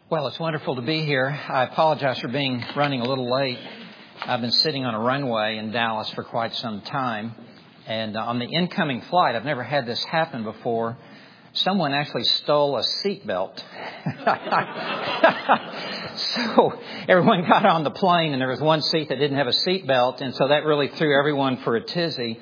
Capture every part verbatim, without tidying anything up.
Well, it's wonderful to be here. I apologize for being running a little late. I've been sitting on a runway in Dallas for quite some time. And uh, on the incoming flight, I've never had this happen before. Someone actually stole a seatbelt. So everyone got on the plane and there was one seat that didn't have a seatbelt. And so that really threw everyone for a tizzy.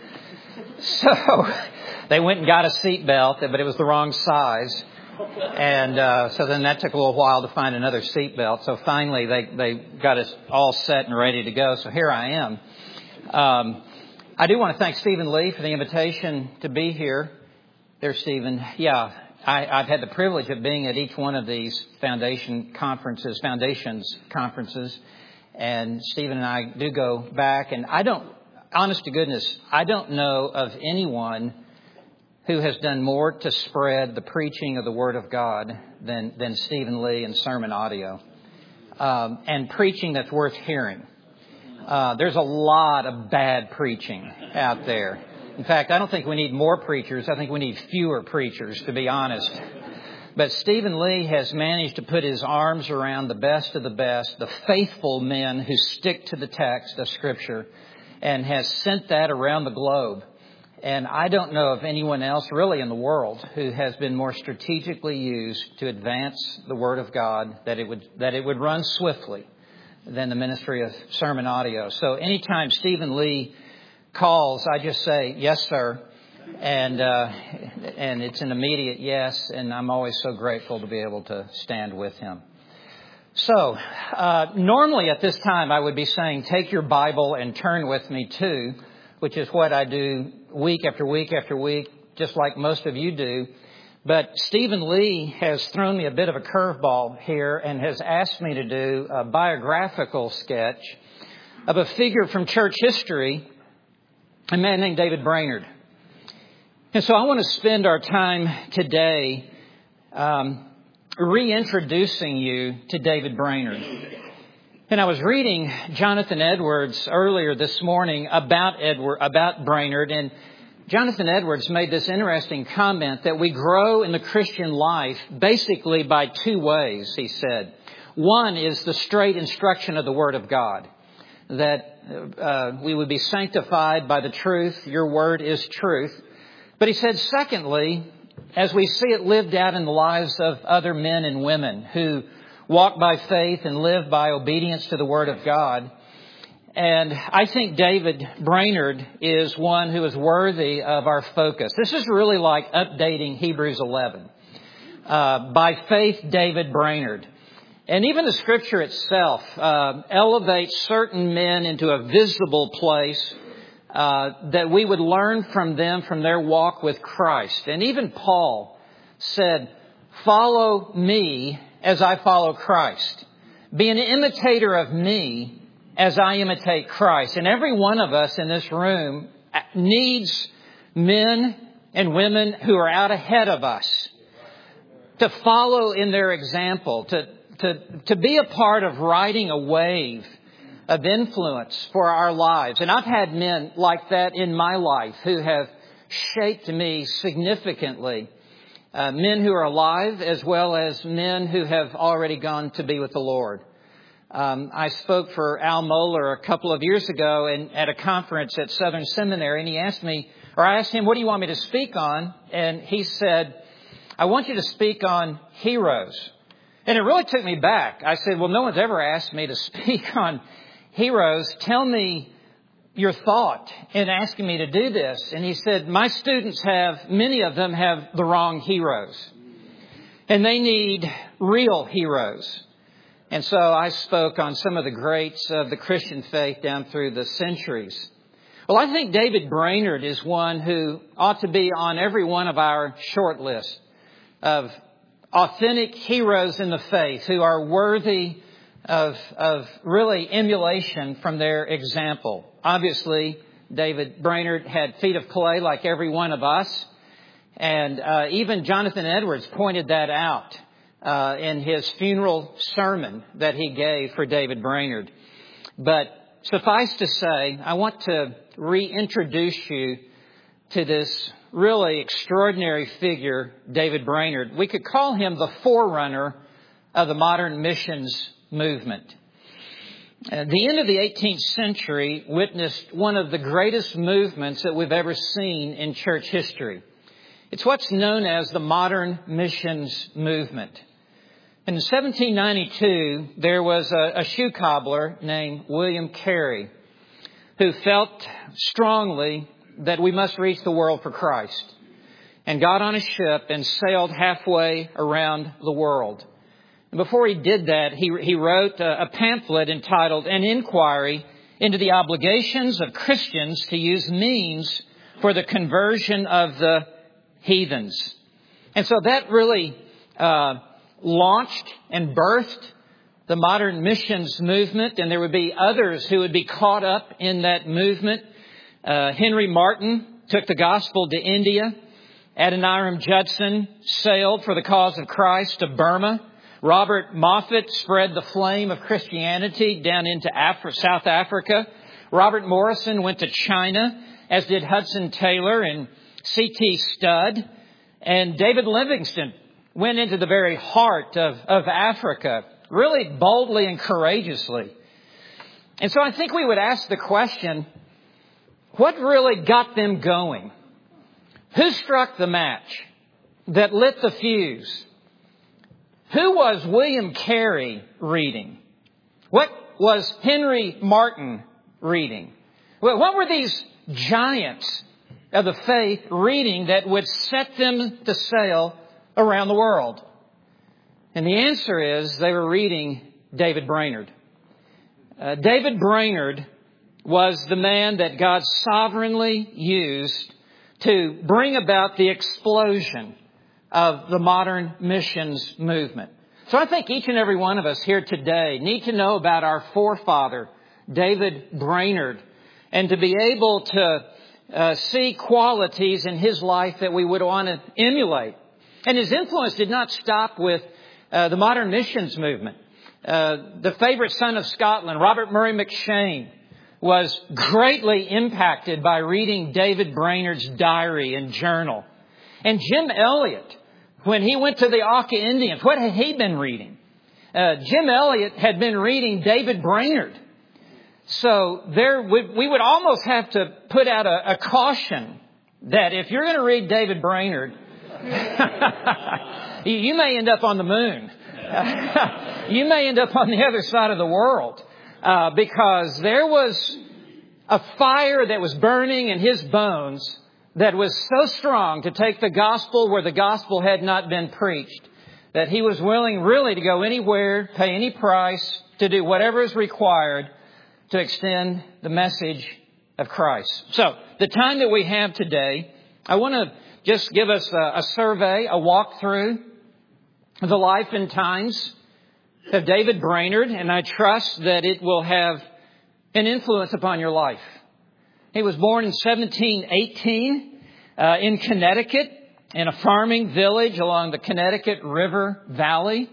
So they went and got a seatbelt, but it was the wrong size. And uh, so then that took a little while to find another seatbelt. So finally they, they got us all set and ready to go. So here I am. Um, I do want to thank Stephen Lee for the invitation to be here. There's Stephen. Yeah, I, I've had the privilege of being at each one of these foundation conferences, foundations conferences. And Stephen and I do go back. And I don't, honest to goodness, I don't know of anyone who has done more to spread the preaching of the Word of God than, than Stephen Lee and sermon audio. Um, and preaching that's worth hearing. Uh, there's a lot of bad preaching out there. In fact, I don't think we need more preachers. I think we need fewer preachers, to be honest. But Stephen Lee has managed to put his arms around the best of the best, the faithful men who stick to the text of Scripture, and has sent that around the globe. And I don't know of anyone else really in the world who has been more strategically used to advance the Word of God, that it would that it would run swiftly, than the ministry of sermon audio. So anytime Stephen Lee calls, I just say, yes, sir. And uh, and it's an immediate yes. And I'm always so grateful to be able to stand with him. So uh, normally at this time, I would be saying, take your Bible and turn with me to, which is what I do week after week after week, just like most of you do. But Stephen Lee has thrown me a bit of a curveball here and has asked me to do a biographical sketch of a figure from church history, a man named David Brainerd. And so I want to spend our time today um, reintroducing you to David Brainerd. And I was reading Jonathan Edwards earlier this morning about Edward, about Brainerd, and Jonathan Edwards made this interesting comment that we grow in the Christian life basically by two ways, he said. One is the straight instruction of the Word of God, that uh, we would be sanctified by the truth. Your Word is truth. But he said, secondly, as we see it lived out in the lives of other men and women who walk by faith and live by obedience to the Word of God. And I think David Brainerd is one who is worthy of our focus. This is really like updating Hebrews eleven. Uh, by faith, David Brainerd. And even the Scripture itself uh, elevates certain men into a visible place uh, that we would learn from them, from their walk with Christ. And even Paul said, follow me as I follow Christ. Be an imitator of me as I imitate Christ. And every one of us in this room needs men and women who are out ahead of us to follow in their example, to, to, to be a part of riding a wave of influence for our lives. And I've had men like that in my life who have shaped me significantly. Uh, men who are alive as well as men who have already gone to be with the Lord. Um, I spoke for Al Mohler a couple of years ago in, at a conference at Southern Seminary, and he asked me, or I asked him, what do you want me to speak on? And he said, I want you to speak on heroes. And it really took me back. I said, well, no one's ever asked me to speak on heroes. Tell me your thought in asking me to do this. And he said, my students have, many of them have the wrong heroes. And they need real heroes. And so I spoke on some of the greats of the Christian faith down through the centuries. Well, I think David Brainerd is one who ought to be on every one of our short list of authentic heroes in the faith who are worthy of, of really emulation from their example. Obviously, David Brainerd had feet of clay like every one of us. And uh, even Jonathan Edwards pointed that out uh, in his funeral sermon that he gave for David Brainerd. But suffice to say, I want to reintroduce you to this really extraordinary figure, David Brainerd. We could call him the forerunner of the modern missions movement. Uh, the end of the eighteenth century witnessed one of the greatest movements that we've ever seen in church history. It's what's known as the modern missions movement. In seventeen ninety-two, there was a, a shoe cobbler named William Carey who felt strongly that we must reach the world for Christ, and got on a ship and sailed halfway around the world. And before he did that, he, he wrote a, a pamphlet entitled An Inquiry into the Obligations of Christians to Use Means for the Conversion of the Heathens. And so that really uh, launched and birthed the modern missions movement, and there would be others who would be caught up in that movement. Uh, Henry Martyn took the gospel to India. Adoniram Judson sailed for the cause of Christ to Burma. Robert Moffat spread the flame of Christianity down into Afri- South Africa. Robert Morrison went to China, as did Hudson Taylor and C T Studd. And David Livingstone went into the very heart of, of Africa, really boldly and courageously. And so I think we would ask the question, what really got them going? Who struck the match that lit the fuse? Who was William Carey reading? What was Henry Martyn reading? What were these giants of the faith reading that would set them to sail around the world? And the answer is they were reading David Brainerd. Uh, David Brainerd was the man that God sovereignly used to bring about the explosion of the modern missions movement. So I think each and every one of us here today need to know about our forefather, David Brainerd, and to be able to uh, see qualities in his life that we would want to emulate. And his influence did not stop with uh, the modern missions movement. Uh, the favorite son of Scotland, Robert Murray McCheyne, was greatly impacted by reading David Brainerd's diary and journal. And Jim Elliot, when he went to the Auca Indians, what had he been reading? Uh, Jim Elliot had been reading David Brainerd. So there, we, we would almost have to put out a, a caution that if you're going to read David Brainerd, you, you may end up on the moon. You may end up on the other side of the world. Uh, because there was a fire that was burning in his bones that was so strong to take the gospel where the gospel had not been preached, that he was willing really to go anywhere, pay any price, to do whatever is required to extend the message of Christ. So, the time that we have today, I want to just give us a, a survey, a walkthrough of the life and times of David Brainerd, and I trust that it will have an influence upon your life. He was born in seventeen eighteen uh, in Connecticut, in a farming village along the Connecticut River Valley.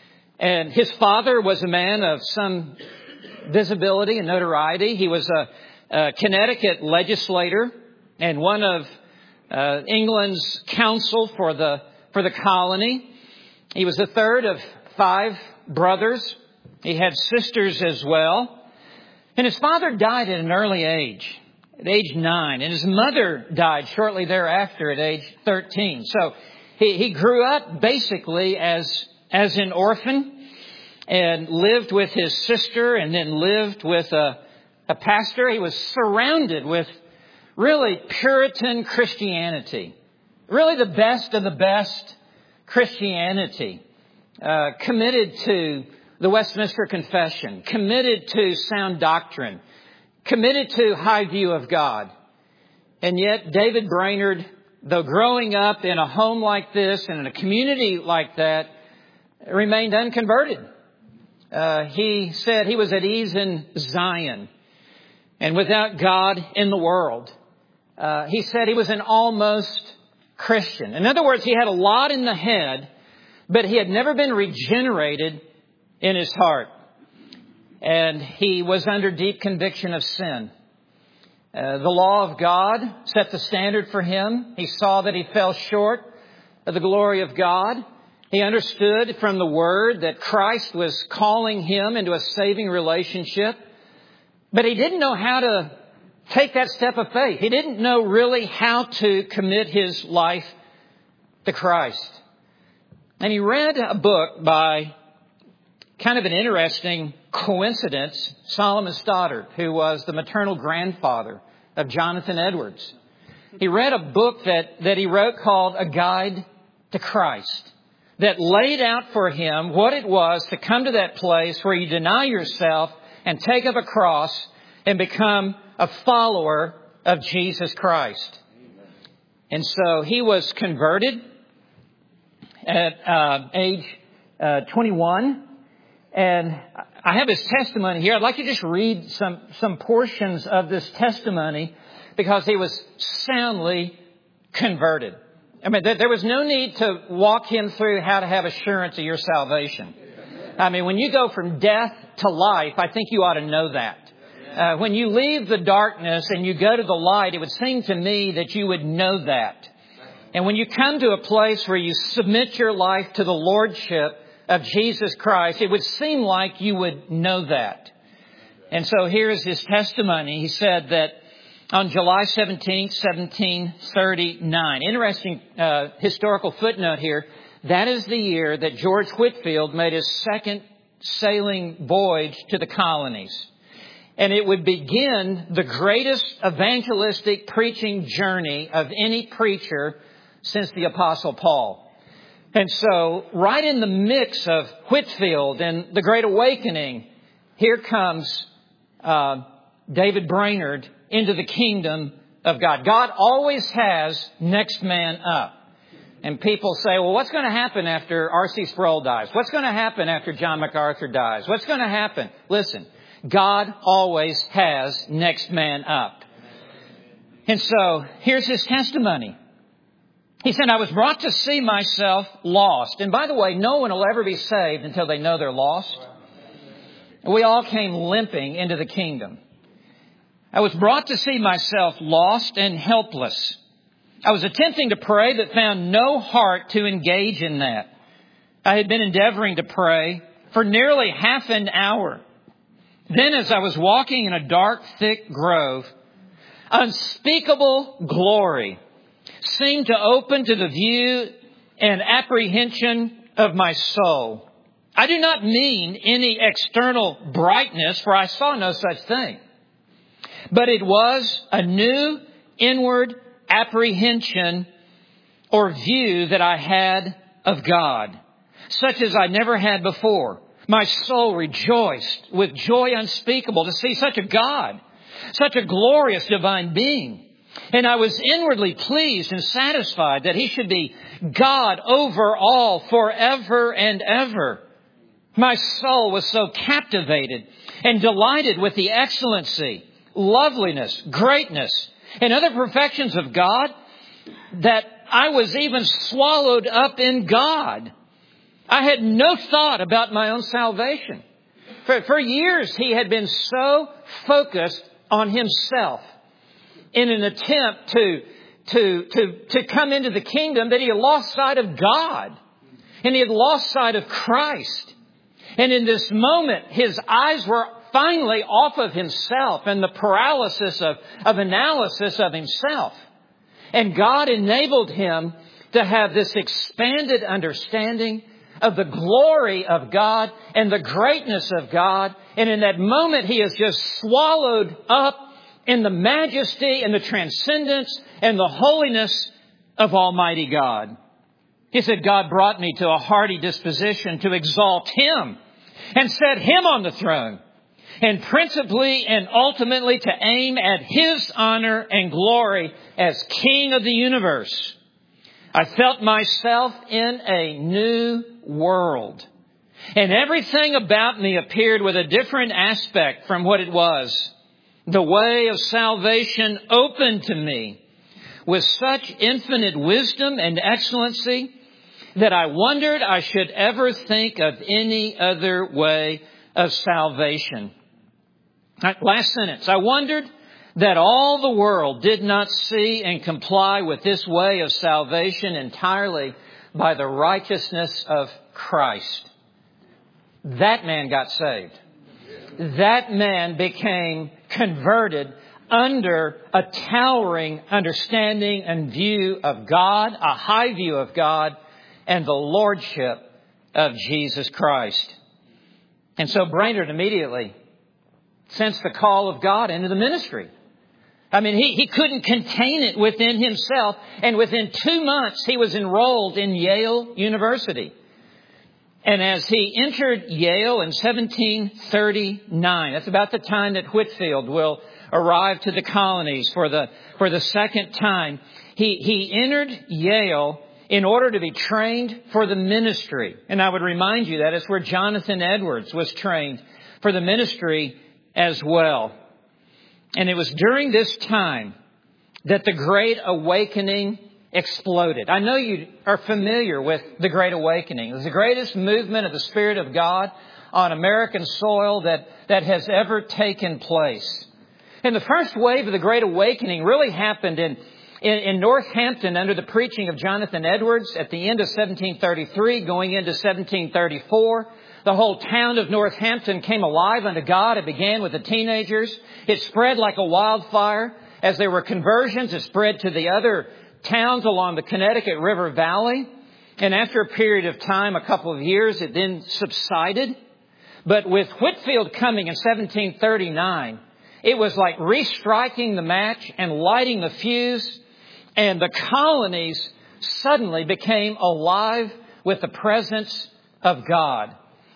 And his father was a man of some visibility and notoriety. He was a, a Connecticut legislator and one of uh, England's counsel for the for the colony. He was the third of five brothers. He had sisters as well. And his father died at an early age, at age nine. And his mother died shortly thereafter at age thirteen. So he, he grew up basically as, as an orphan and lived with his sister and then lived with a, a pastor. He was surrounded with really Puritan Christianity, really the best of the best Christianity. Uh, committed to the Westminster Confession, committed to sound doctrine, committed to high view of God. And yet David Brainerd, though growing up in a home like this and in a community like that, remained unconverted. Uh, he said he was at ease in Zion and without God in the world. Uh, he said he was an almost Christian. In other words, he had a lot in the head, but he had never been regenerated in his heart. And he was under deep conviction of sin. Uh, the law of God set the standard for him. He saw that he fell short of the glory of God. He understood from the Word that Christ was calling him into a saving relationship. But he didn't know how to take that step of faith. He didn't know really how to commit his life to Christ. And he read a book by kind of an interesting coincidence, Solomon Stoddard, who was the maternal grandfather of Jonathan Edwards. He read a book that, that he wrote called A Guide to Christ, that laid out for him what it was to come to that place where you deny yourself and take up a cross and become a follower of Jesus Christ. And so he was converted at uh, age uh, twenty-one. And I have his testimony here. I'd like to just read some, some portions of this testimony because he was soundly converted. I mean, there was no need to walk him through how to have assurance of your salvation. I mean, when you go from death to life, I think you ought to know that. Uh, when you leave the darkness and you go to the light, it would seem to me that you would know that. And when you come to a place where you submit your life to the Lordship of Jesus Christ, it would seem like you would know that. And so here's his testimony. He said that on July seventeenth, seventeen thirty-nine, interesting uh, historical footnote here, that is the year that George Whitefield made his second sailing voyage to the colonies. And it would begin the greatest evangelistic preaching journey of any preacher since the Apostle Paul. And so, right in the mix of Whitefield and the Great Awakening, here comes uh, David Brainerd into the kingdom of God. God always has next man up. And people say, well, what's going to happen after R C Sproul dies? What's going to happen after John MacArthur dies? What's going to happen? Listen, God always has next man up. And so, here's his testimony. He said, I was brought to see myself lost. And by the way, no one will ever be saved until they know they're lost. We all came limping into the kingdom. I was brought to see myself lost and helpless. I was attempting to pray but found no heart to engage in that. I had been endeavoring to pray for nearly half an hour. Then as I was walking in a dark, thick grove, unspeakable glory seemed to open to the view and apprehension of my soul. I do not mean any external brightness, for I saw no such thing. But it was a new inward apprehension or view that I had of God, such as I never had before. My soul rejoiced with joy unspeakable to see such a God, such a glorious divine being. And I was inwardly pleased and satisfied that He should be God over all forever and ever. My soul was so captivated and delighted with the excellency, loveliness, greatness, and other perfections of God that I was even swallowed up in God. I had no thought about my own salvation. For, for years, he had been so focused on himself in an attempt to, to, to, to come into the kingdom that he had lost sight of God. And he had lost sight of Christ. And in this moment, his eyes were finally off of himself and the paralysis of, of analysis of himself. And God enabled him to have this expanded understanding of the glory of God and the greatness of God. And in that moment, he is just swallowed up in the majesty and the transcendence and the holiness of Almighty God. He said, God brought me to a hearty disposition to exalt Him and set Him on the throne, and principally and ultimately to aim at His honor and glory as King of the universe. I felt myself in a new world, and everything about me appeared with a different aspect from what it was. The way of salvation opened to me with such infinite wisdom and excellency that I wondered I should ever think of any other way of salvation. Last sentence. I wondered that all the world did not see and comply with this way of salvation entirely by the righteousness of Christ. That man got saved. That man became converted under a towering understanding and view of God, a high view of God, and the lordship of Jesus Christ. And so Brainerd immediately sensed the call of God into the ministry. I mean, he, he couldn't contain it within himself. And within two months, he was enrolled in Yale University. And as he entered Yale in seventeen thirty-nine, that's about the time that Whitefield will arrive to the colonies for the, for the second time. He, he entered Yale in order to be trained for the ministry. And I would remind you that is where Jonathan Edwards was trained for the ministry as well. And it was during this time that the Great Awakening exploded. I know you are familiar with the Great Awakening. It was the greatest movement of the Spirit of God on American soil that, that has ever taken place. And the first wave of the Great Awakening really happened in, in, in Northampton under the preaching of Jonathan Edwards at the end of seventeen thirty-three, going into seventeen thirty-four. The whole town of Northampton came alive unto God. It began with the teenagers. It spread like a wildfire. As there were conversions, it spread to the other towns along the Connecticut River Valley. And after a period of time, a couple of years, it then subsided. But with Whitefield coming in seventeen thirty-nine, it was like restriking the match and lighting the fuse. And the colonies suddenly became alive with the presence of God.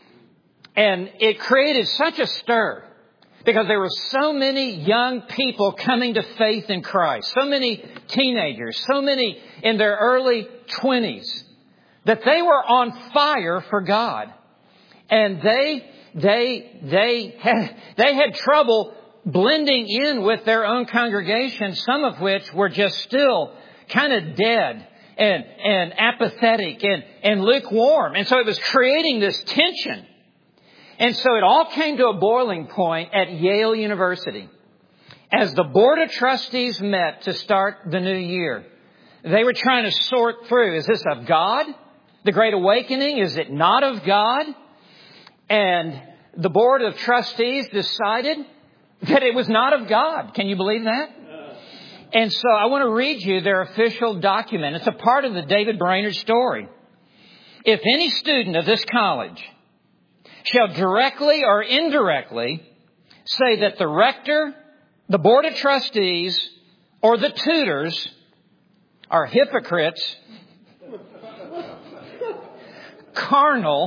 And it created such a stir because there were so many young people coming to faith in Christ, so many teenagers, so many in their early twenties, that they were on fire for God. And they, they, they had, they had trouble blending in with their own congregation, some of which were just still kind of dead and, and apathetic and, and lukewarm. And so it was creating this tension. And so it all came to a boiling point at Yale University. As the Board of Trustees met to start the new year, they were trying to sort through, is this of God? The Great Awakening, is it not of God? And the Board of Trustees decided that it was not of God. Can you believe that? And so I want to read you their official document. It's a part of the David Brainerd story. If any student of this college shall directly or indirectly say that the rector, the Board of Trustees, or the tutors are hypocrites, carnal,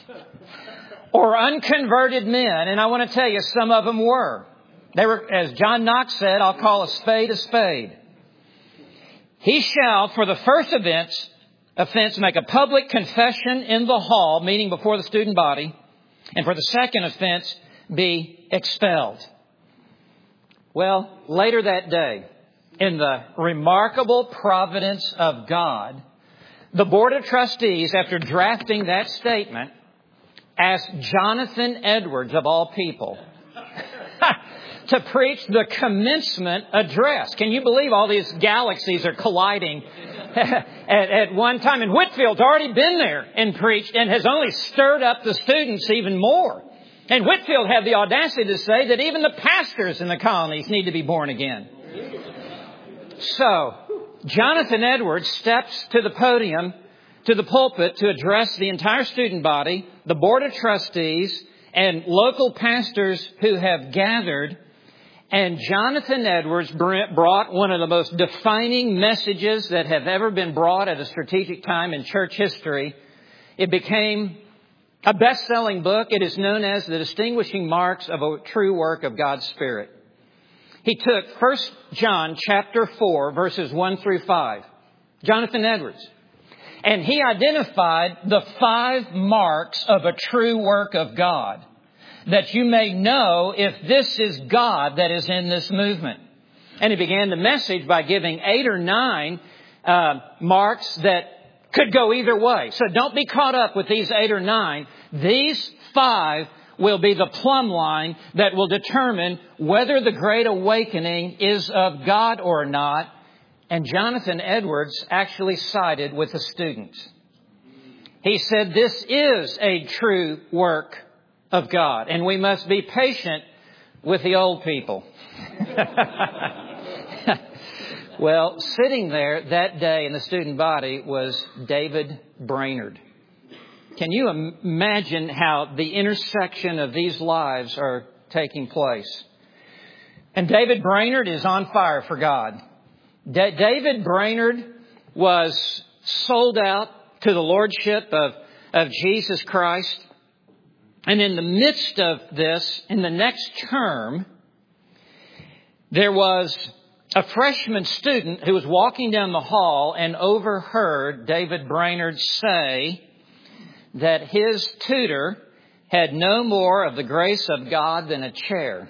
or unconverted men, and I want to tell you, some of them were. They were, as John Knox said, I'll call a spade a spade. He shall, for the first offense, offense, make a public confession in the hall, meeting before the student body, and for the second offense, be expelled. Well, later that day, in the remarkable providence of God, the Board of Trustees, after drafting that statement, asked Jonathan Edwards, of all people, to preach the commencement address. Can you believe all these galaxies are colliding at, at one time? And Whitefield's already been there and preached and has only stirred up the students even more. And Whitefield had the audacity to say that even the pastors in the colonies need to be born again. So, Jonathan Edwards steps to the podium, to the pulpit, to address the entire student body, the Board of Trustees, and local pastors who have gathered. And Jonathan Edwards brought one of the most defining messages that have ever been brought at a strategic time in church history. It became a best-selling book. It is known as The Distinguishing Marks of a True Work of God's Spirit. He took First John chapter four, verses one through five. Jonathan Edwards. And he identified the five marks of a true work of God, that you may know if this is God that is in this movement. And he began the message by giving eight or nine uh, marks that could go either way. So don't be caught up with these eight or nine. These five will be the plumb line that will determine whether the Great Awakening is of God or not. And Jonathan Edwards actually sided with the students. He said, this is a true work of God, and we must be patient with the old people. Well, sitting there that day in the student body was David Brainerd. Can you imagine how the intersection of these lives are taking place? And David Brainerd is on fire for God. Da- David Brainerd was sold out to the lordship of, of Jesus Christ. And in the midst of this, in the next term, there was a freshman student who was walking down the hall and overheard David Brainerd say that his tutor had no more of the grace of God than a chair.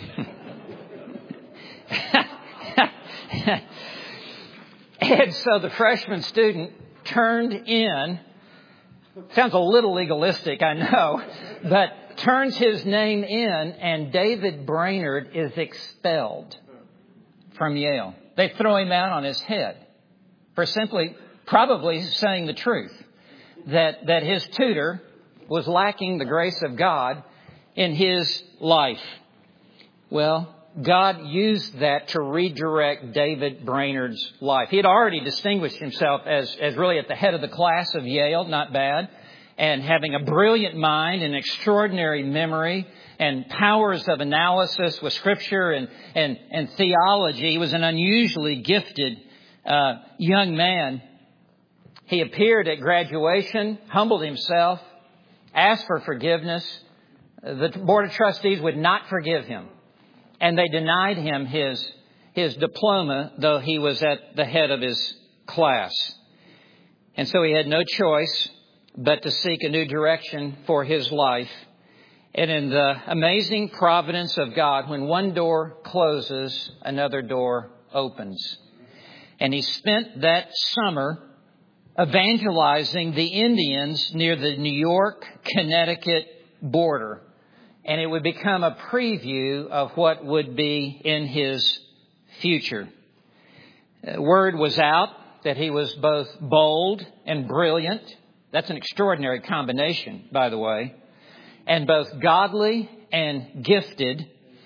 And so the freshman student turned in, sounds a little legalistic, I know, but turns his name in, and David Brainerd is expelled from Yale. They throw him out on his head for simply probably saying the truth, that, that his tutor was lacking the grace of God in his life. Well, God used that to redirect David Brainerd's life. He had already distinguished himself as, as really at the head of the class of Yale, not bad, and having a brilliant mind and extraordinary memory and powers of analysis with Scripture and, and, and theology. He was an unusually gifted uh, young man. He appeared at graduation, humbled himself, asked for forgiveness. The Board of Trustees would not forgive him, and they denied him his, his diploma, though he was at the head of his class. And so he had no choice but to seek a new direction for his life. And in the amazing providence of God, when one door closes, another door opens. And he spent that summer evangelizing the Indians near the New York, Connecticut border. And it would become a preview of what would be in his future. Word was out that he was both bold and brilliant. That's an extraordinary combination, by the way. And both godly and gifted.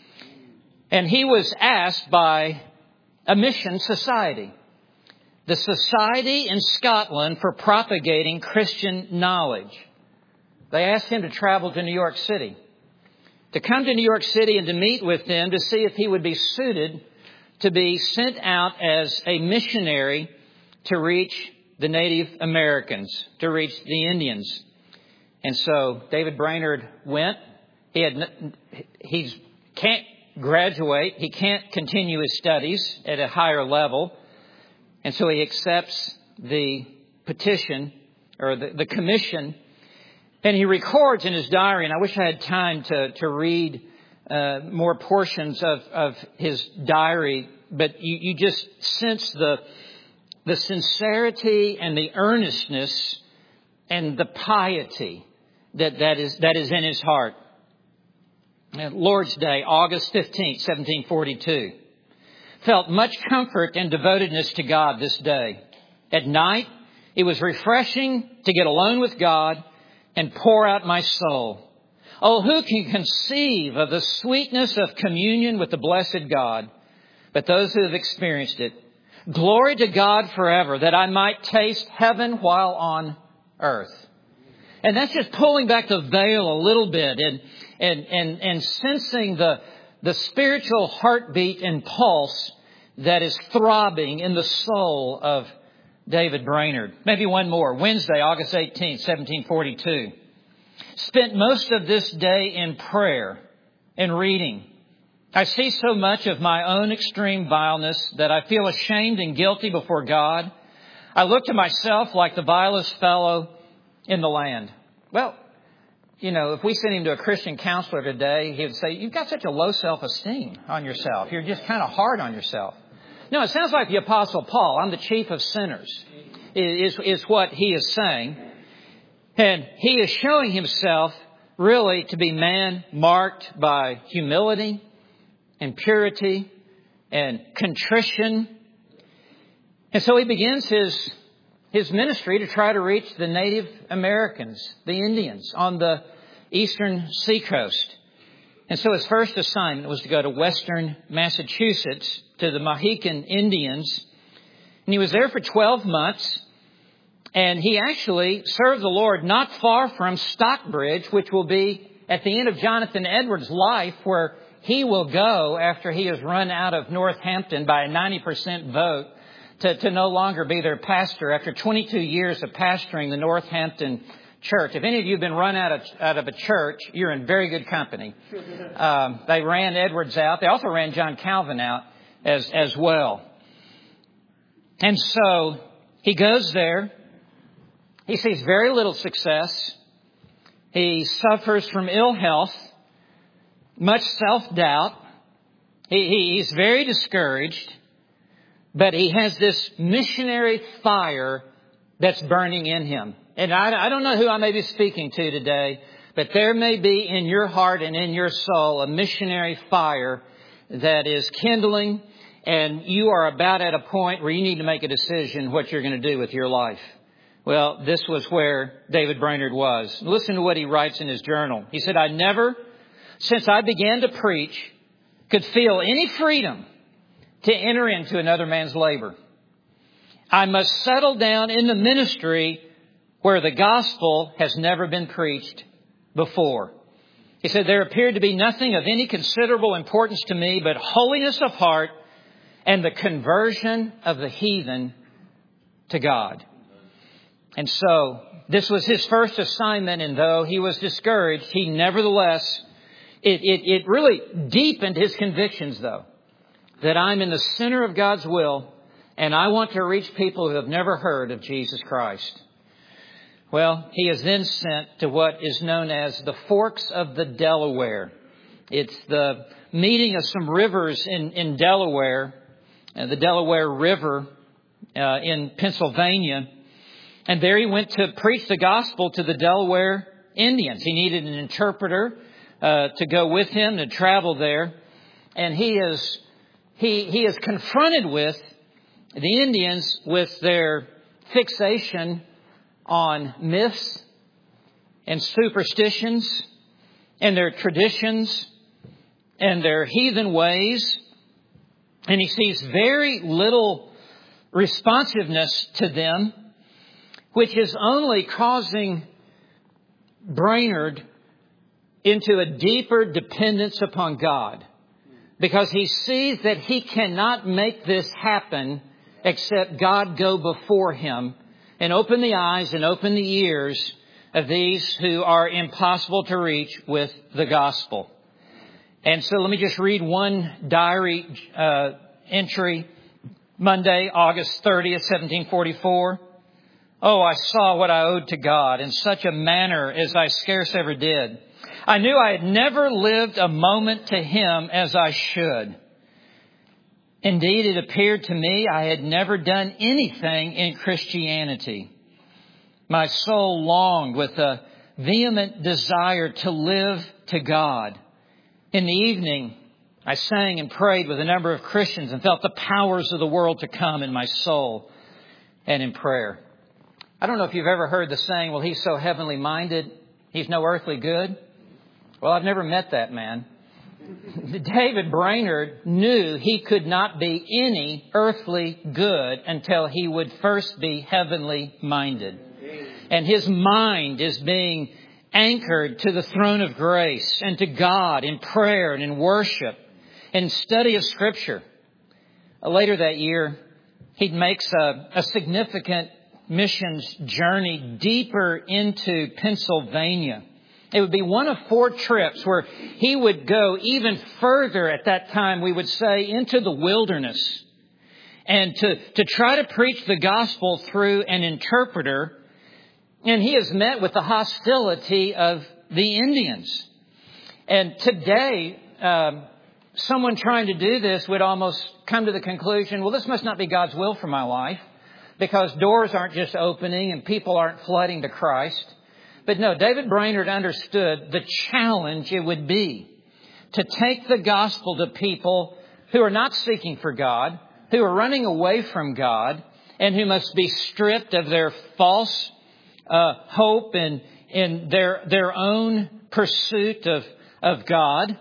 And he was asked by a mission society, the Society in Scotland for Propagating Christian Knowledge. They asked him to travel to New York City, to come to New York City and to meet with them to see if he would be suited to be sent out as a missionary to reach the Native Americans, to reach the Indians. And so David Brainerd went. He had he's can't graduate. He can't continue his studies at a higher level. And so he accepts the petition or the, the commission. And he records in his diary, and I wish I had time to, to read uh, more portions of, of his diary, but you, you just sense the, the sincerity and the earnestness and the piety that, that is, that is in his heart. Lord's Day, August fifteenth, seventeen forty-two. Felt much comfort and devotedness to God this day. At night, it was refreshing to get alone with God and pour out my soul. Oh, who can conceive of the sweetness of communion with the blessed God, but those who have experienced it? Glory to God forever, that I might taste heaven while on earth. And that's just pulling back the veil a little bit and and and, and sensing the, the spiritual heartbeat and pulse that is throbbing in the soul of David Brainerd. Maybe one more. Wednesday, August eighteenth, seventeen forty-two. Spent most of this day in prayer and reading. I see so much of my own extreme vileness that I feel ashamed and guilty before God. I look to myself like the vilest fellow in the land. Well, you know, if we sent him to a Christian counselor today, he would say, you've got such a low self-esteem on yourself. You're just kind of hard on yourself. No, it sounds like the Apostle Paul. I'm the chief of sinners, is, is what he is saying. And he is showing himself really to be man marked by humility and purity and contrition. And so he begins his his ministry to try to reach the Native Americans, the Indians, on the eastern seacoast. And so his first assignment was to go to western Massachusetts to the Mohican Indians. And he was there for twelve months. And he actually served the Lord not far from Stockbridge, which will be at the end of Jonathan Edwards' life, where he will go after he has run out of Northampton by a ninety percent vote to, to no longer be their pastor after twenty-two years of pastoring the Northampton church. If any of you have been run out of, out of a church, you're in very good company. Um, they ran Edwards out. They also ran John Calvin out as, as well. And so he goes there. He sees very little success. He suffers from ill health, much self-doubt. He, he, he's very discouraged, but he has this missionary fire that's burning in him. And I, I don't know who I may be speaking to today, but there may be in your heart and in your soul a missionary fire that is kindling, and you are about at a point where you need to make a decision what you're going to do with your life. Well, this was where David Brainerd was. Listen to what he writes in his journal. He said, I never, since I began to preach, could feel any freedom to enter into another man's labor. I must settle down in the ministry where the gospel has never been preached before. He said, there appeared to be nothing of any considerable importance to me but holiness of heart and the conversion of the heathen to God. And so this was his first assignment, and though he was discouraged, he nevertheless, it, it, it really deepened his convictions, though, that I'm in the center of God's will, and I want to reach people who have never heard of Jesus Christ. Well, he is then sent to what is known as the Forks of the Delaware. It's the meeting of some rivers in, in Delaware, uh, the Delaware River uh, in Pennsylvania. And there he went to preach the gospel to the Delaware Indians. He needed an interpreter uh, to go with him to travel there. And he is he he is confronted with the Indians with their fixation on myths and superstitions and their traditions and their heathen ways. And he sees very little responsiveness to them, which is only causing Brainerd into a deeper dependence upon God, because he sees that he cannot make this happen except God go before him and open the eyes and open the ears of these who are impossible to reach with the gospel. And so let me just read one diary uh, entry. Monday, August thirtieth, seventeen forty-four. Oh, I saw what I owed to God in such a manner as I scarce ever did. I knew I had never lived a moment to Him as I should. Indeed, it appeared to me I had never done anything in Christianity. My soul longed with a vehement desire to live to God. In the evening, I sang and prayed with a number of Christians and felt the powers of the world to come in my soul and in prayer. I don't know if you've ever heard the saying, well, he's so heavenly minded, he's no earthly good. Well, I've never met that man. David Brainerd knew he could not be any earthly good until he would first be heavenly minded. And his mind is being anchored to the throne of grace and to God in prayer and in worship and study of Scripture. Later that year, he makes a, a significant missions journey deeper into Pennsylvania. It would be one of four trips where he would go even further at that time, we would say, into the wilderness, and to, to try to preach the gospel through an interpreter. And he has met with the hostility of the Indians. And today, um, someone trying to do this would almost come to the conclusion, well, this must not be God's will for my life, because doors aren't just opening and people aren't flooding to Christ. But no, David Brainerd understood the challenge it would be to take the gospel to people who are not seeking for God, who are running away from God, and who must be stripped of their false uh, hope and in their their own pursuit of, of God.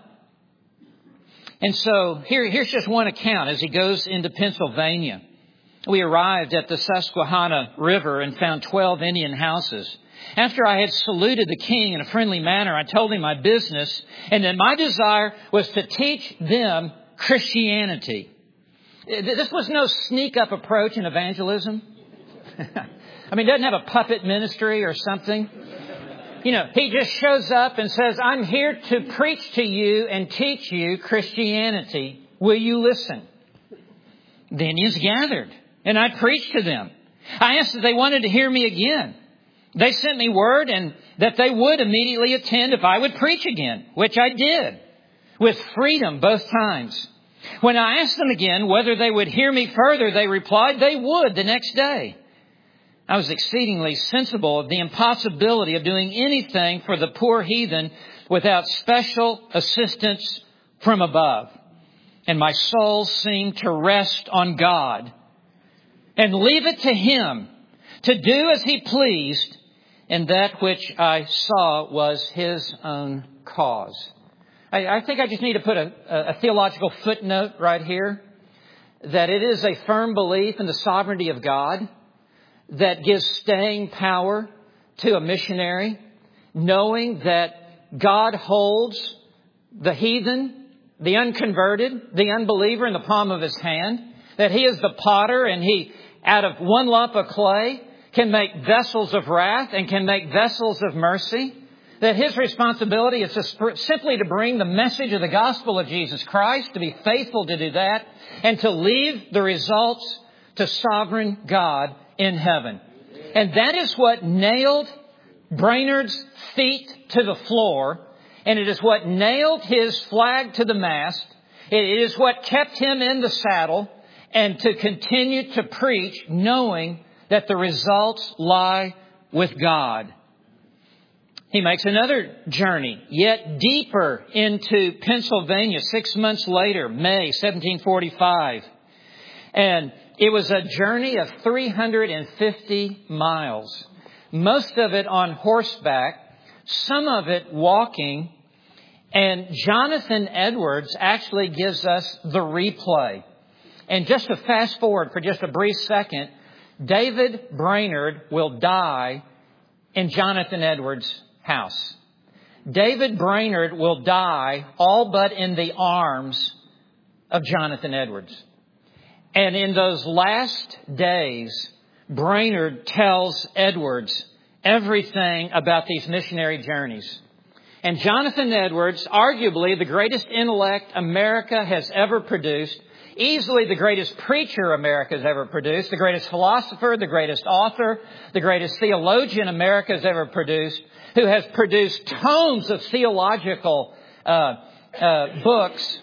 And so here, here's just one account as he goes into Pennsylvania. We arrived at the Susquehanna River and found twelve Indian houses. After I had saluted the king in a friendly manner, I told him my business and that my desire was to teach them Christianity. This was no sneak-up approach in evangelism. I mean, doesn't have a puppet ministry or something. You know, he just shows up and says, I'm here to preach to you and teach you Christianity. Will you listen? The Indians gathered, and I preached to them. I asked if they wanted to hear me again. They sent me word and that they would immediately attend if I would preach again, which I did, with freedom both times. When I asked them again whether they would hear me further, they replied they would the next day. I was exceedingly sensible of the impossibility of doing anything for the poor heathen without special assistance from above. And my soul seemed to rest on God and leave it to Him to do as He pleased in that which I saw was His own cause. I, I think I just need to put a, a theological footnote right here, that it is a firm belief in the sovereignty of God that gives staying power to a missionary, knowing that God holds the heathen, the unconverted, the unbeliever in the palm of His hand, that He is the potter and He, out of one lump of clay, can make vessels of wrath and can make vessels of mercy, that His responsibility is to sp- simply to bring the message of the gospel of Jesus Christ, to be faithful to do that, and to leave the results to sovereign God in heaven. And that is what nailed Brainerd's feet to the floor, and it is what nailed his flag to the mast. It is what kept him in the saddle and to continue to preach, knowing that the results lie with God. He makes another journey, yet deeper into Pennsylvania, six months later, May seventeen forty-five. And it was a journey of three hundred fifty miles, most of it on horseback, some of it walking. And Jonathan Edwards actually gives us the replay. And just to fast forward for just a brief second, David Brainerd will die in Jonathan Edwards' house. David Brainerd will die all but in the arms of Jonathan Edwards. And in those last days, Brainerd tells Edwards everything about these missionary journeys. And Jonathan Edwards, arguably the greatest intellect America has ever produced, easily the greatest preacher America has ever produced, the greatest philosopher, the greatest author, the greatest theologian America has ever produced, who has produced tomes of theological uh, uh, books.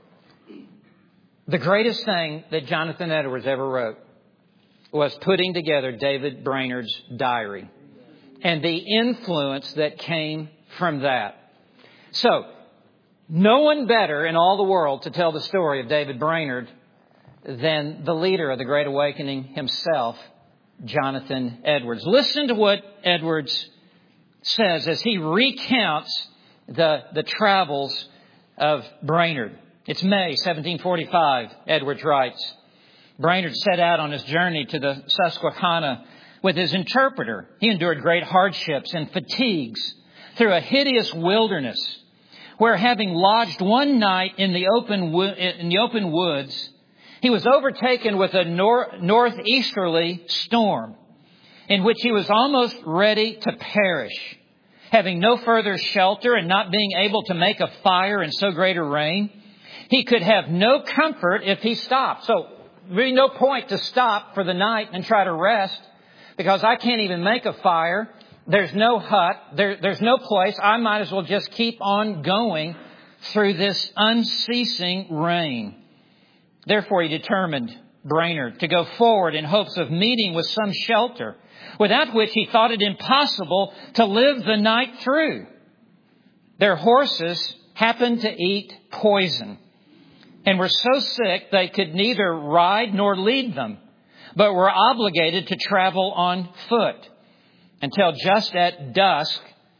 The greatest thing that Jonathan Edwards ever wrote was putting together David Brainerd's diary and the influence that came from that. So, no one better in all the world to tell the story of David Brainerd than the leader of the Great Awakening himself, Jonathan Edwards. Listen to what Edwards says as he recounts the, the travels of Brainerd. It's May seventeen forty-five, Edwards writes. Brainerd set out on his journey to the Susquehanna with his interpreter. He endured great hardships and fatigues through a hideous wilderness, where having lodged one night in the open wo- in the open woods, he was overtaken with a nor- northeasterly storm, in which he was almost ready to perish. Having no further shelter and not being able to make a fire in so great a rain, he could have no comfort if he stopped. So, really no point to stop for the night and try to rest, because I can't even make a fire. There's no hut. There, there's no place. I might as well just keep on going through this unceasing rain. Therefore, he determined, Brainerd, to go forward in hopes of meeting with some shelter, without which he thought it impossible to live the night through. Their horses happened to eat poison and were so sick they could neither ride nor lead them. but were obligated to travel on foot until just at dusk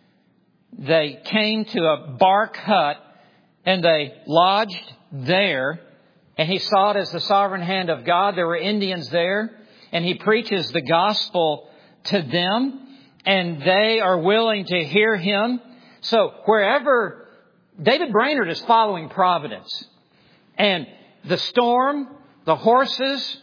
they came to a bark hut and they lodged there. And he saw it as the sovereign hand of God. There were Indians there, and he preaches the gospel to them, and they are willing to hear him. So wherever David Brainerd is following providence, and the storm, the horses,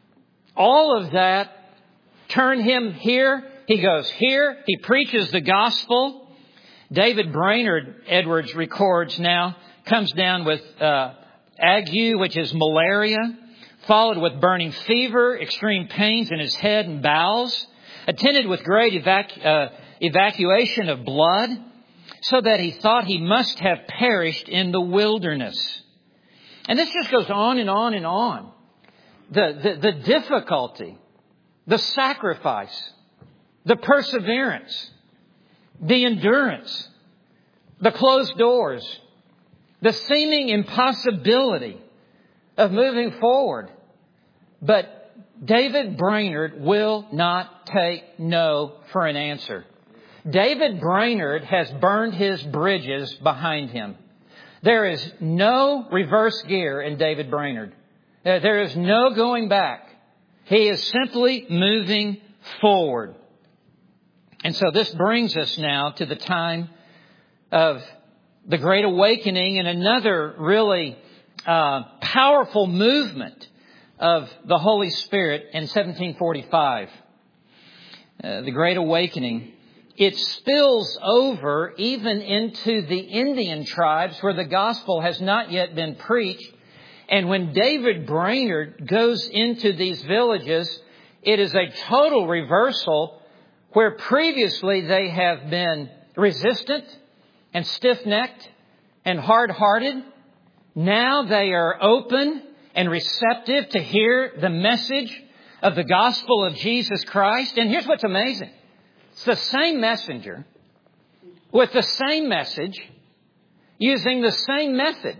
all of that turn him here. He goes here. He preaches the gospel. David Brainerd, Edwards records now, comes down with uh, ague, which is malaria, followed with burning fever, extreme pains in his head and bowels, attended with great evac- uh, evacuation of blood, so that he thought he must have perished in the wilderness. And this just goes on and on and on. The, the, the difficulty, the sacrifice, the perseverance, the endurance, the closed doors, the seeming impossibility of moving forward. But David Brainerd will not take no for an answer. David Brainerd has burned his bridges behind him. There is no reverse gear in David Brainerd. There is no going back. He is simply moving forward. And so this brings us now to the time of the Great Awakening and another really uh, powerful movement of the Holy Spirit in seventeen forty-five. Uh, the Great Awakening. It spills over even into the Indian tribes where the gospel has not yet been preached. And when David Brainerd goes into these villages, it is a total reversal where previously they have been resistant and stiff-necked and hard-hearted. Now they are open and receptive to hear the message of the gospel of Jesus Christ. And here's what's amazing. It's the same messenger with the same message using the same method,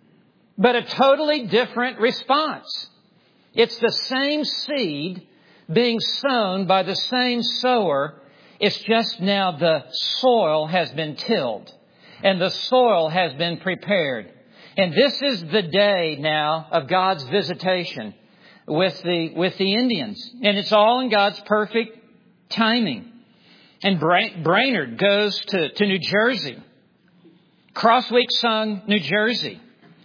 but a totally different response. It's the same seed being sown by the same sower. It's just now the soil has been tilled and the soil has been prepared. And this is the day now of God's visitation with the, with the Indians. And it's all in God's perfect timing. And Brainerd goes to, to New Jersey. Crossweek sung New Jersey.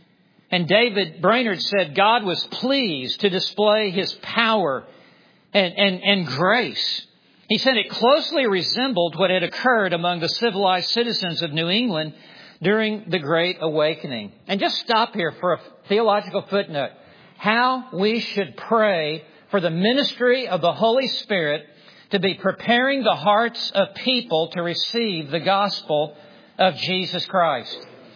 And David Brainerd said God was pleased to display His power and, and, and grace. He said it closely resembled what had occurred among the civilized citizens of New England during the Great Awakening. And just stop here for a theological footnote. How we should pray for the ministry of the Holy Spirit to be preparing the hearts of people to receive the gospel of Jesus Christ.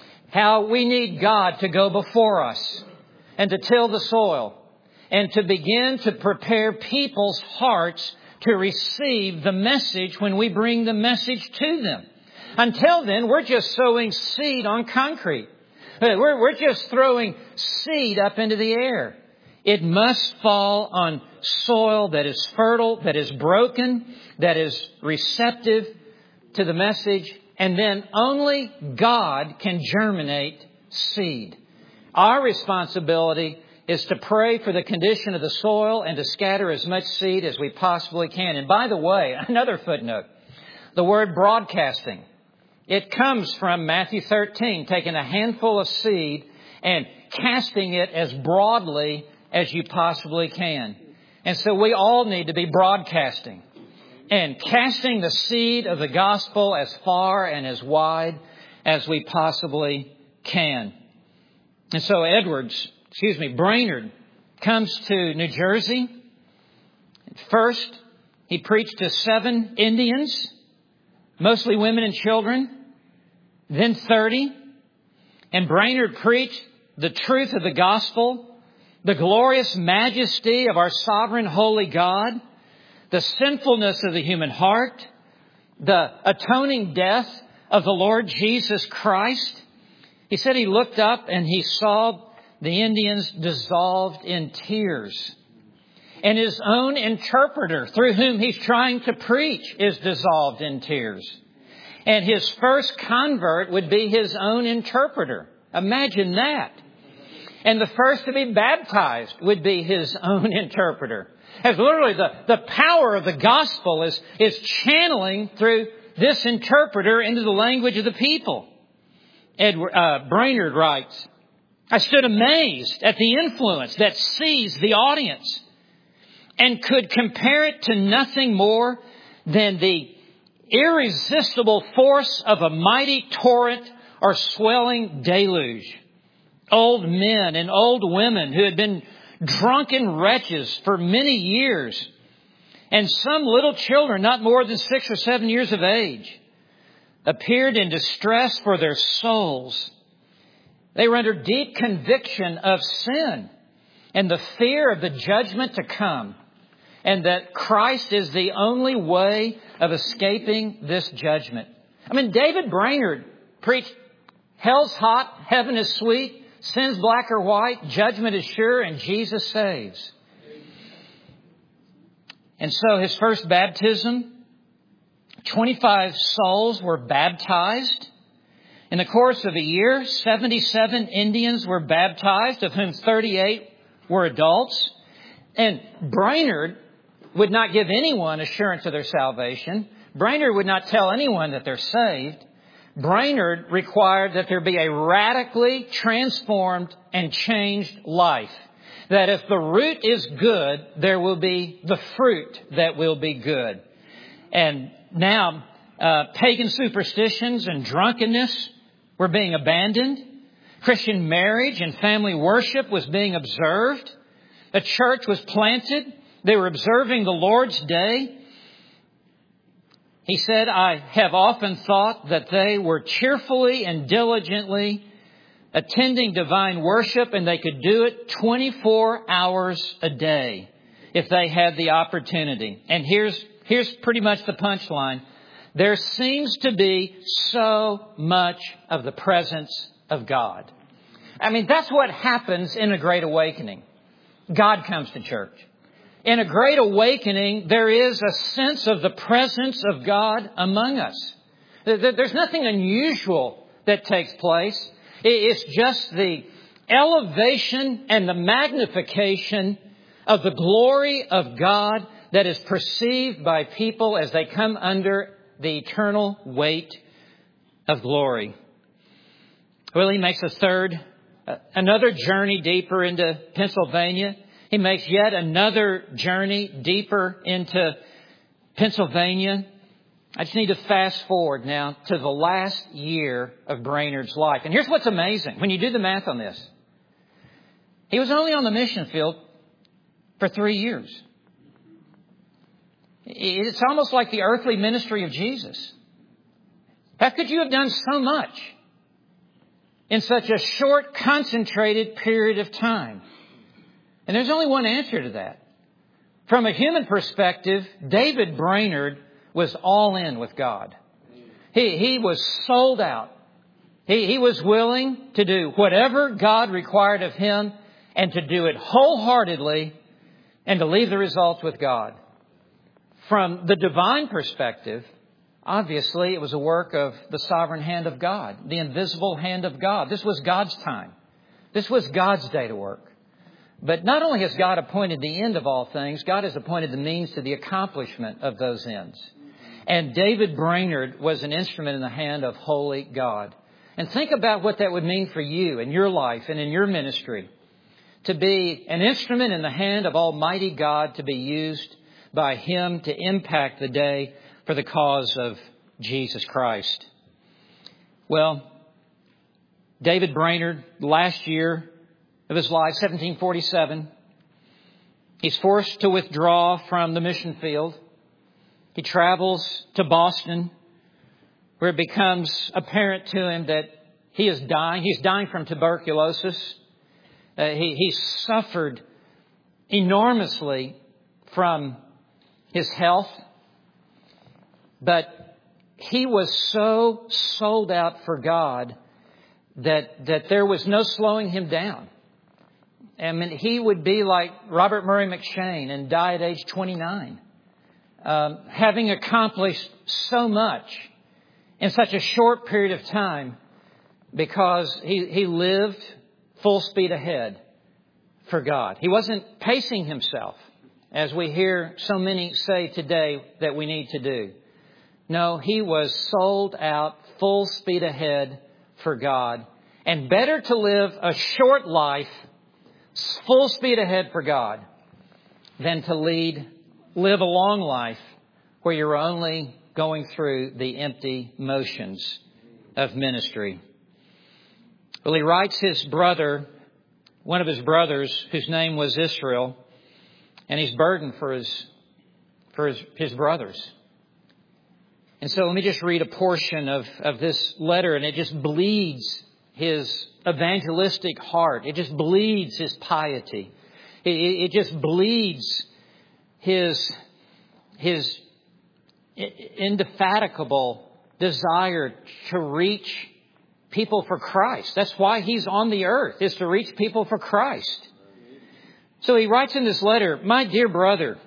How we need God to go before us and to till the soil and to begin to prepare people's hearts to receive the message when we bring the message to them. Until then, we're just sowing seed on concrete. We're, we're just throwing seed up into the air. It must fall on soil that is fertile, that is broken, that is receptive to the message. And then only God can germinate seed. Our responsibility is to pray for the condition of the soil and to scatter as much seed as we possibly can. And by the way, another footnote, the word broadcasting. It comes from Matthew thirteen, taking a handful of seed and casting it as broadly as you possibly can. And so we all need to be broadcasting and casting the seed of the gospel as far and as wide as we possibly can. And so Edwards, excuse me, Brainerd comes to New Jersey. First, he preached to seven Indians, mostly women and children, then thirty. And Brainerd preached the truth of the gospel, the glorious majesty of our sovereign holy God, the sinfulness of the human heart, the atoning death of the Lord Jesus Christ. He said he looked up and he saw the Indians dissolved in tears. And his own interpreter, through whom he's trying to preach, is dissolved in tears. And his first convert would be his own interpreter. Imagine that. And the first to be baptized would be his own interpreter. As literally the, the power of the gospel is, is channeling through this interpreter into the language of the people. Edward, uh, Brainerd writes, I stood amazed at the influence that seized the audience and could compare it to nothing more than the irresistible force of a mighty torrent or swelling deluge. Old men and old women who had been drunken wretches for many years, and some little children not more than six or seven years of age, appeared in distress for their souls. They were under deep conviction of sin and the fear of the judgment to come, and that Christ is the only way of escaping this judgment. I mean, David Brainerd preached, hell's hot, heaven is sweet, sin's black or white, judgment is sure, and Jesus saves. And so his first baptism, twenty-five souls were baptized. In the course of a year, seventy-seven Indians were baptized, of whom thirty-eight were adults. And Brainerd would not give anyone assurance of their salvation. Brainerd would not tell anyone that they're saved. Brainerd required that there be a radically transformed and changed life. That if the root is good, there will be the fruit that will be good. And now, uh, pagan superstitions and drunkenness were being abandoned. Christian marriage and family worship was being observed. A church was planted. They were observing the Lord's Day. He said, I have often thought that they were cheerfully and diligently attending divine worship, and they could do it twenty-four hours a day if they had the opportunity. And here's, here's pretty much the punchline. There seems to be so much of the presence of God. I mean, that's what happens in a great awakening. God comes to church. In a great awakening, there is a sense of the presence of God among us. There's nothing unusual that takes place. It's just the elevation and the magnification of the glory of God that is perceived by people as they come under the eternal weight of glory. Well, he makes a third, another journey deeper into Pennsylvania. He makes yet another journey deeper into Pennsylvania. I just need to fast forward now to the last year of Brainerd's life. And here's what's amazing. When you do the math on this, he was only on the mission field for three years. It's almost like the earthly ministry of Jesus. How could you have done so much in such a short, concentrated period of time? And there's only one answer to that. From a human perspective, David Brainerd was all in with God. He, he was sold out. He, he was willing to do whatever God required of him and to do it wholeheartedly and to leave the results with God. From the divine perspective, obviously it was a work of the sovereign hand of God, the invisible hand of God. This was God's time. This was God's day to work. But not only has God appointed the end of all things, God has appointed the means to the accomplishment of those ends. And David Brainerd was an instrument in the hand of holy God. And think about what that would mean for you in your life and in your ministry. To be an instrument in the hand of Almighty God, to be used by Him to impact the day for the cause of Jesus Christ. Well, David Brainerd, last year of his life, seventeen forty-seven, he's forced to withdraw from the mission field. He travels to Boston, where it becomes apparent to him that he is dying. He's dying from tuberculosis. Uh, he, he suffered enormously from his health. But he was so sold out for God that, that there was no slowing him down. I mean, he would be like Robert Murray McShane and die at age twenty-nine, um, having accomplished so much in such a short period of time because he, he lived full speed ahead for God. He wasn't pacing himself, as we hear so many say today that we need to do. No, he was sold out, full speed ahead for God. And better to live a short life, full speed ahead for God, than to lead, live a long life where you're only going through the empty motions of ministry. Well, he writes his brother, one of his brothers, whose name was Israel, and he's burdened for his, for his, his brothers. And so let me just read a portion of, of this letter, and it just bleeds his evangelistic heart. It just bleeds his piety. It, it, it just bleeds his, his indefatigable desire to reach people for Christ. That's why he's on the earth, is to reach people for Christ. So he writes in this letter, "My dear brother,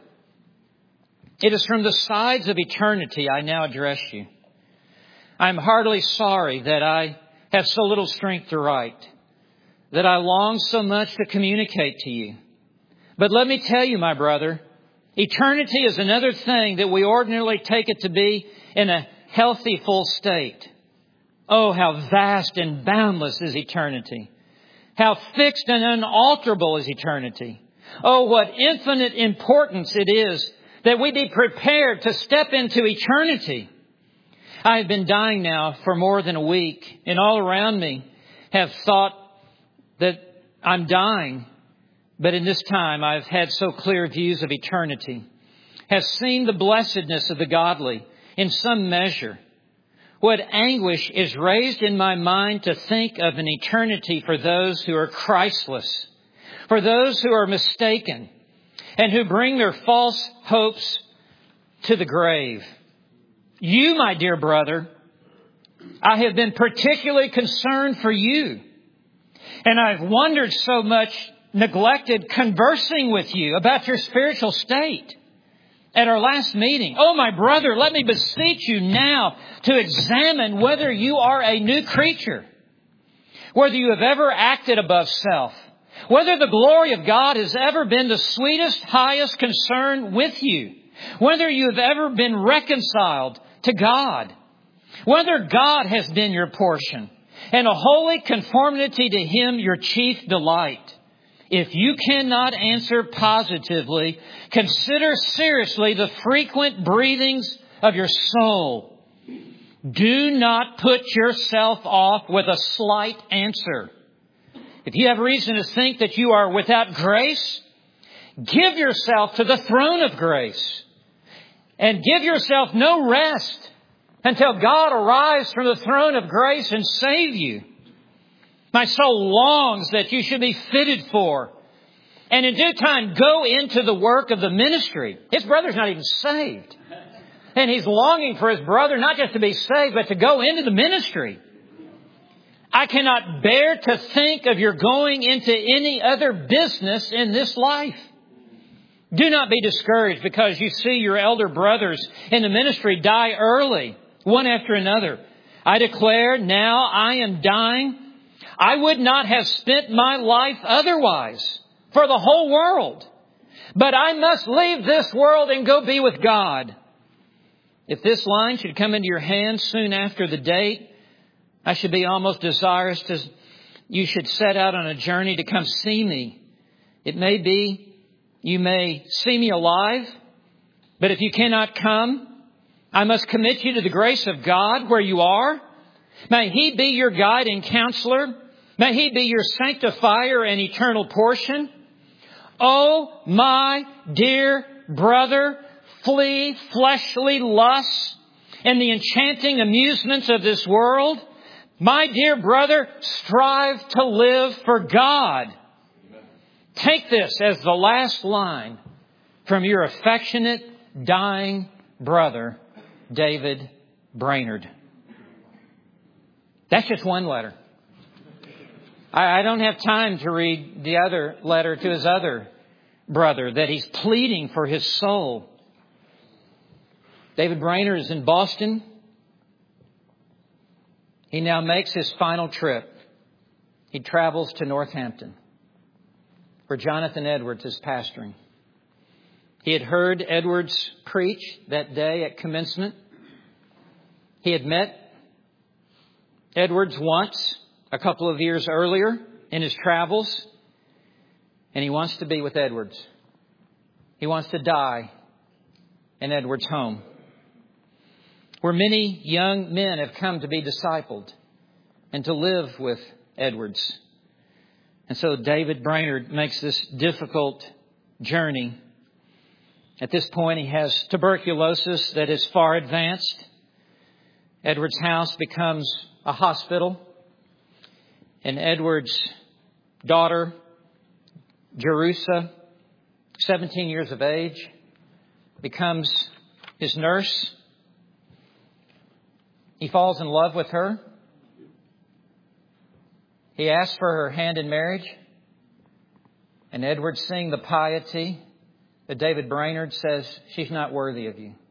it is from the sides of eternity I now address you. I am heartily sorry that I have so little strength to write, that I long so much to communicate to you. But let me tell you, my brother, eternity is another thing that we ordinarily take it to be in a healthy, full state. Oh, how vast and boundless is eternity. How fixed and unalterable is eternity. Oh, what infinite importance it is that we be prepared to step into eternity. I have been dying now for more than a week, and all around me have thought that I'm dying. But in this time, I've had so clear views of eternity, have seen the blessedness of the godly in some measure. What anguish is raised in my mind to think of an eternity for those who are Christless, for those who are mistaken, and who bring their false hopes to the grave. You, my dear brother, I have been particularly concerned for you. And I've wondered so much, neglected conversing with you about your spiritual state at our last meeting. Oh, my brother, let me beseech you now to examine whether you are a new creature, whether you have ever acted above self, whether the glory of God has ever been the sweetest, highest concern with you, whether you have ever been reconciled to God, whether God has been your portion, and a holy conformity to Him your chief delight. If you cannot answer positively, consider seriously the frequent breathings of your soul. Do not put yourself off with a slight answer. If you have reason to think that you are without grace, give yourself to the throne of grace. And give yourself no rest until God arrives from the throne of grace and save you. My soul longs that you should be fitted for, and in due time go into the work of the ministry. His brother's not even saved. And he's longing for his brother not just to be saved, but to go into the ministry. I cannot bear to think of your going into any other business in this life. Do not be discouraged because you see your elder brothers in the ministry die early, one after another. I declare now I am dying. I would not have spent my life otherwise for the whole world. But I must leave this world and go be with God. If this line should come into your hands soon after the date, I should be almost desirous to you should set out on a journey to come see me. It may be you may see me alive, but if you cannot come, I must commit you to the grace of God where you are. May He be your guide and counselor. May He be your sanctifier and eternal portion. Oh, my dear brother, flee fleshly lusts and the enchanting amusements of this world. My dear brother, strive to live for God. Take this as the last line from your affectionate, dying brother, David Brainerd. That's just one letter. I, I don't have time to read the other letter to his other brother that he's pleading for his soul. David Brainerd is in Boston. He now makes his final trip. He travels to Northampton, where Jonathan Edwards is pastoring. He had heard Edwards preach that day at commencement. He had met Edwards once, a couple of years earlier in his travels, and he wants to be with Edwards. He wants to die in Edwards' home, where many young men have come to be discipled and to live with Edwards. And so David Brainerd makes this difficult journey. At this point, he has tuberculosis that is far advanced. Edwards' house becomes a hospital. And Edwards' daughter, Jerusha, seventeen years of age, becomes his nurse. He falls in love with her. He asks for her hand in marriage. And Edwards, seeing the piety that David Brainerd, says, she's not worthy of you.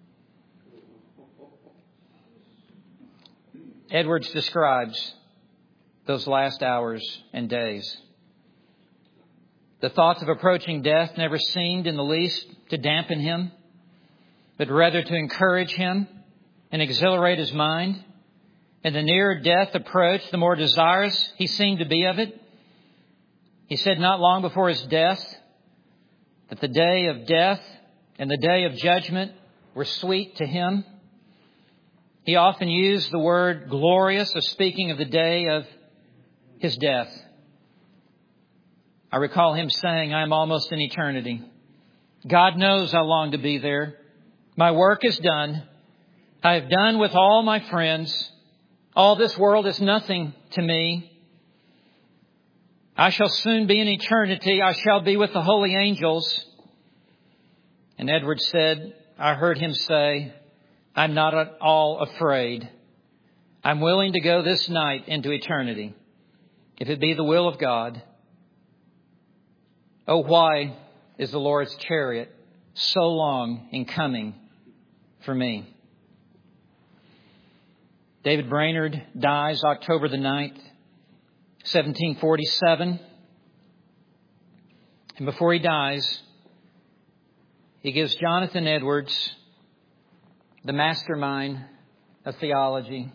Edwards describes those last hours and days. The thoughts of approaching death never seemed in the least to dampen him, but rather to encourage him and exhilarate his mind. And the nearer death approached, the more desirous he seemed to be of it. He said not long before his death that the day of death and the day of judgment were sweet to him. He often used the word glorious of speaking of the day of his death. I recall him saying, I am almost in eternity. God knows I long to be there. My work is done. I have done with all my friends. All this world is nothing to me. I shall soon be in eternity. I shall be with the holy angels. And Edward said, I heard him say, I'm not at all afraid. I'm willing to go this night into eternity, if it be the will of God. Oh, why is the Lord's chariot so long in coming for me? David Brainerd dies October the ninth, seventeen forty-seven. And before he dies, he gives Jonathan Edwards, the mastermind of theology,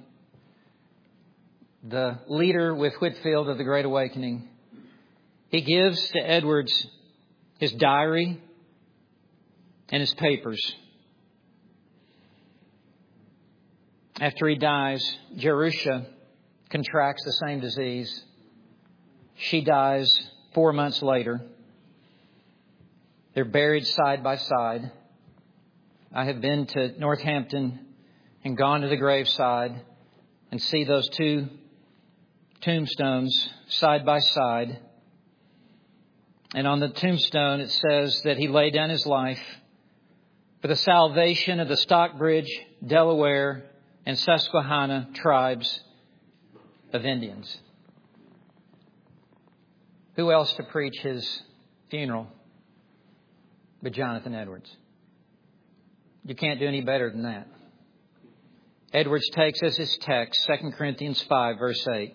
the leader with Whitefield of the Great Awakening, he gives to Edwards his diary and his papers. After he dies, Jerusha contracts the same disease. She dies four months later. They're buried side by side. I have been to Northampton and gone to the graveside and see those two tombstones side by side. And on the tombstone it says that he laid down his life for the salvation of the Stockbridge, Delaware, and Susquehanna tribes of Indians. Who else to preach his funeral but Jonathan Edwards? You can't do any better than that. Edwards takes as his text Second Corinthians five, verse eight.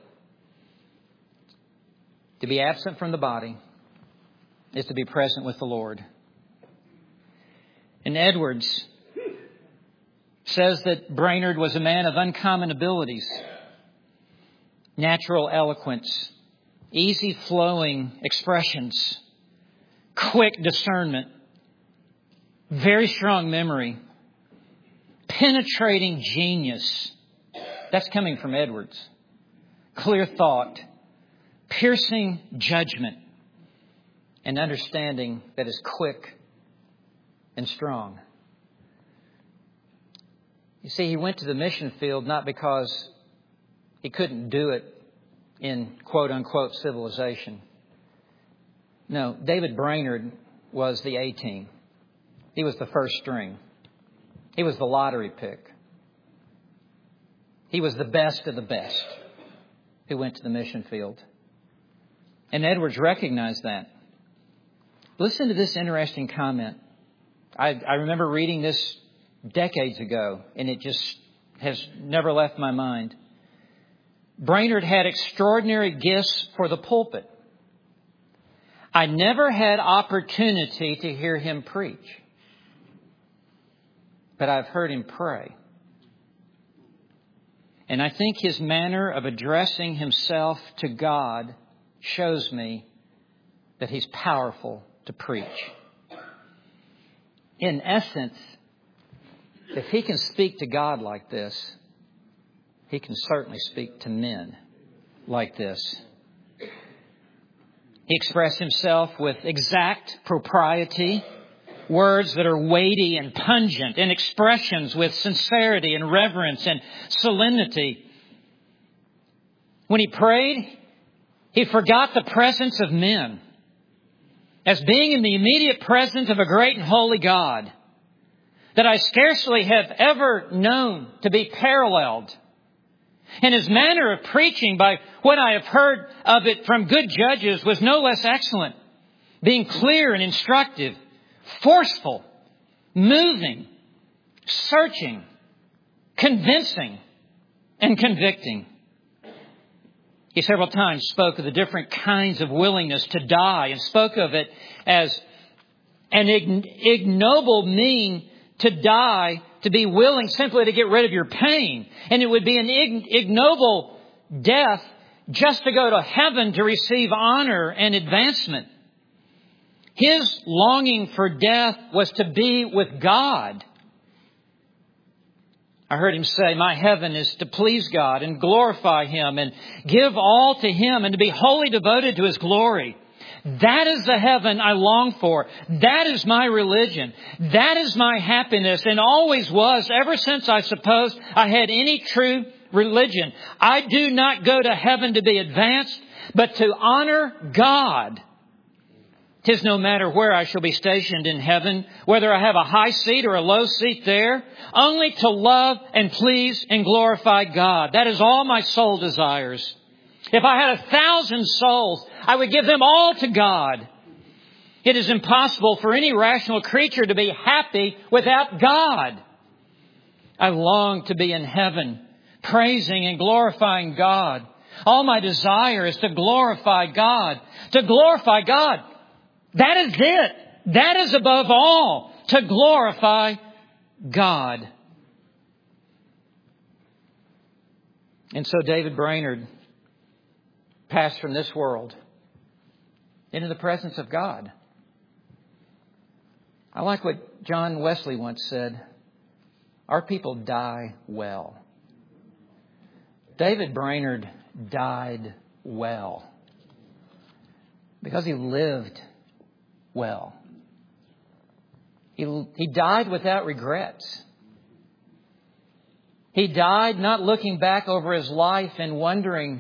To be absent from the body is to be present with the Lord. And Edwards says that Brainerd was a man of uncommon abilities, natural eloquence, easy flowing expressions, quick discernment, very strong memory, penetrating genius. That's coming from Edwards. Clear thought, piercing judgment, and understanding that is quick and strong. You see, he went to the mission field not because he couldn't do it in quote-unquote civilization. No, David Brainerd was the A-team. He was the first string. He was the lottery pick. He was the best of the best who went to the mission field. And Edwards recognized that. Listen to this interesting comment. I, I remember reading this decades ago, and it just has never left my mind. Brainerd had extraordinary gifts for the pulpit. I never had opportunity to hear him preach, but I've heard him pray. And I think his manner of addressing himself to God shows me that he's powerful to preach. In essence, if he can speak to God like this, he can certainly speak to men like this. He expressed himself with exact propriety, words that are weighty and pungent, and expressions with sincerity and reverence and solemnity. When he prayed, he forgot the presence of men as being in the immediate presence of a great and holy God that I scarcely have ever known to be paralleled. And his manner of preaching, by what I have heard of it from good judges, was no less excellent, being clear and instructive, forceful, moving, searching, convincing, and convicting. He several times spoke of the different kinds of willingness to die and spoke of it as an ignoble mean to die, to be willing simply to get rid of your pain. And it would be an ignoble death just to go to heaven to receive honor and advancement. His longing for death was to be with God. I heard him say, my heaven is to please God and glorify Him and give all to Him and to be wholly devoted to His glory. That is the heaven I long for. That is my religion. That is my happiness, and always was ever since I suppose I had any true religion. I do not go to heaven to be advanced, but to honor God. 'Tis no matter where I shall be stationed in heaven, whether I have a high seat or a low seat there, only to love and please and glorify God. That is all my soul desires. If I had a thousand souls, I would give them all to God. It is impossible for any rational creature to be happy without God. I long to be in heaven, praising and glorifying God. All my desire is to glorify God. To glorify God. That is it. That is above all, to glorify God. And so David Brainerd passed from this world into the presence of God. I like what John Wesley once said, our people die well. David Brainerd died well because he lived well. He, he died without regrets. He died not looking back over his life and wondering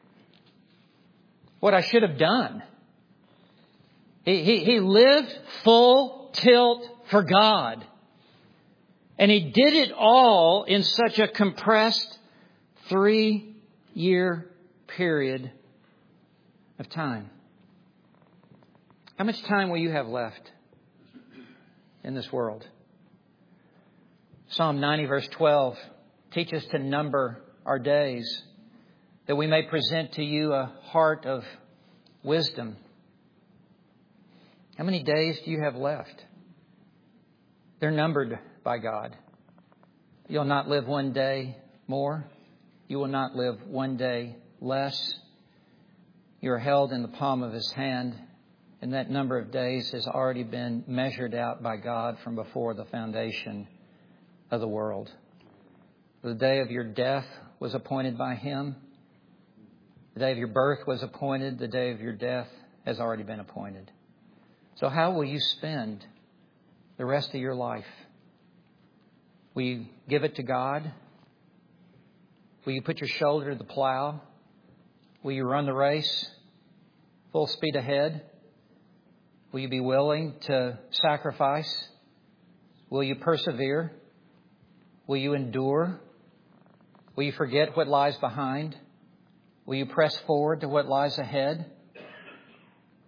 what I should have done. He, he, he lived full tilt for God. And he did it all in such a compressed three-year period of time. How much time will you have left in this world? Psalm ninety verse twelve teaches us to number our days, that we may present to you a heart of wisdom. How many days do you have left? They're numbered by God. You'll not live one day more. You will not live one day less. You are held in the palm of His hand, and that number of days has already been measured out by God from before the foundation of the world. The day of your death was appointed by Him. The day of your birth was appointed. The day of your death has already been appointed. So how will you spend the rest of your life? Will you give it to God? Will you put your shoulder to the plow? Will you run the race full speed ahead? Will you be willing to sacrifice? Will you persevere? Will you endure? Will you forget what lies behind? Will you press forward to what lies ahead?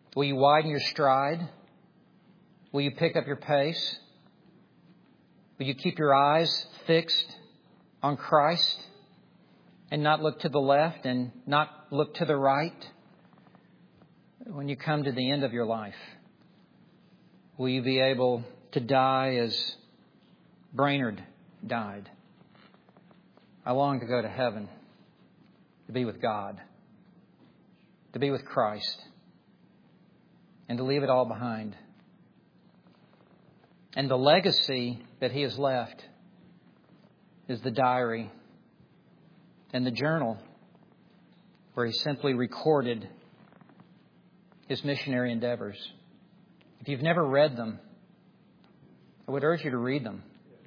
Will you widen your stride? Will you pick up your pace? Will you keep your eyes fixed on Christ and not look to the left and not look to the right? When you come to the end of your life, will you be able to die as Brainerd died? I long to go to heaven, to be with God, to be with Christ, and to leave it all behind. And the legacy that he has left is the diary and the journal where he simply recorded his missionary endeavors. If you've never read them, I would urge you to read them.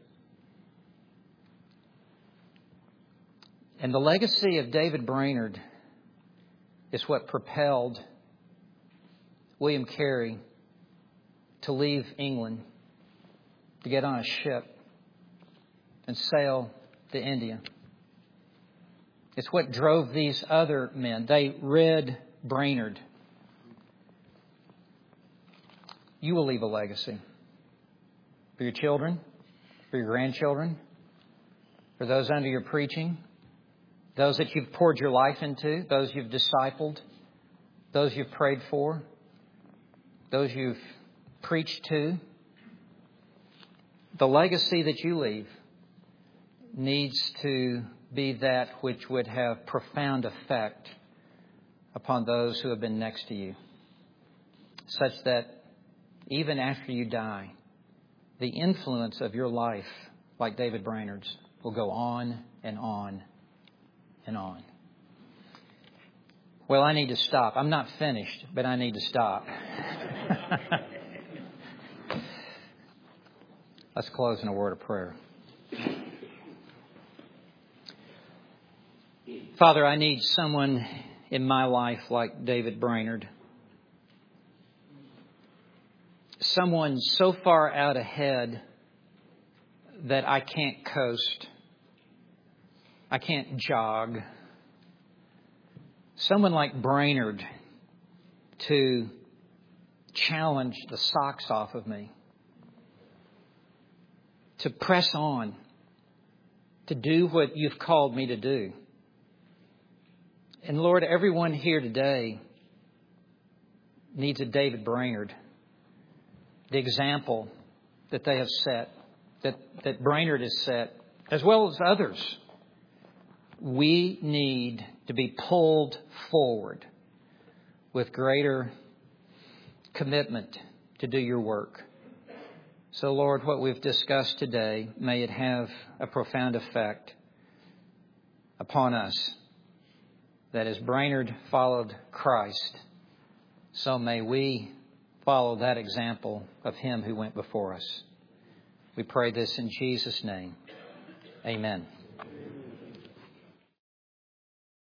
And the legacy of David Brainerd is what propelled William Carey to leave England, to get on a ship and sail to India. It's what drove these other men. They read Brainerd. You will leave a legacy for your children, for your grandchildren, for those under your preaching, those that you've poured your life into, those you've discipled, those you've prayed for, those you've preached to. The legacy that you leave needs to be that which would have profound effect upon those who have been next to you, such that even after you die, the influence of your life, like David Brainerd's, will go on and on and on. Well, I need to stop. I'm not finished, but I need to stop. Let's close in a word of prayer. Father, I need someone in my life like David Brainerd. Someone so far out ahead that I can't coast. I can't jog. Someone like Brainerd to challenge the socks off of me. To press on. To do what you've called me to do. And Lord, everyone here today needs a David Brainerd. The example that they have set, that, that Brainerd has set, as well as others. We need to be pulled forward with greater commitment to do your work. So, Lord, what we've discussed today, may it have a profound effect upon us. That as Brainerd followed Christ, so may we follow that example of him who went before us. We pray this in Jesus' name. Amen.